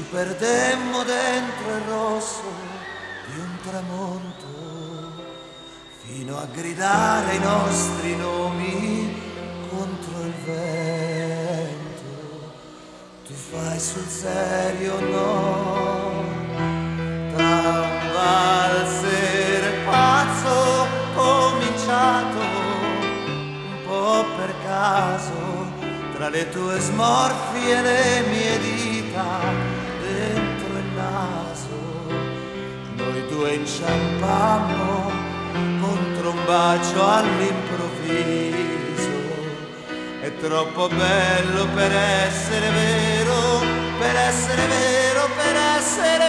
perdemmo dentro il rosso di un tramonto, fino a gridare i nostri nomi contro il vento. Tu fai sul serio, no? Da un valzer pazzo cominciato un po' per caso, tra le tue smorfie e le mie dita dentro il naso. Noi due inciampammo contro un bacio all'improvviso. È troppo bello per essere vero, per essere vero, per essere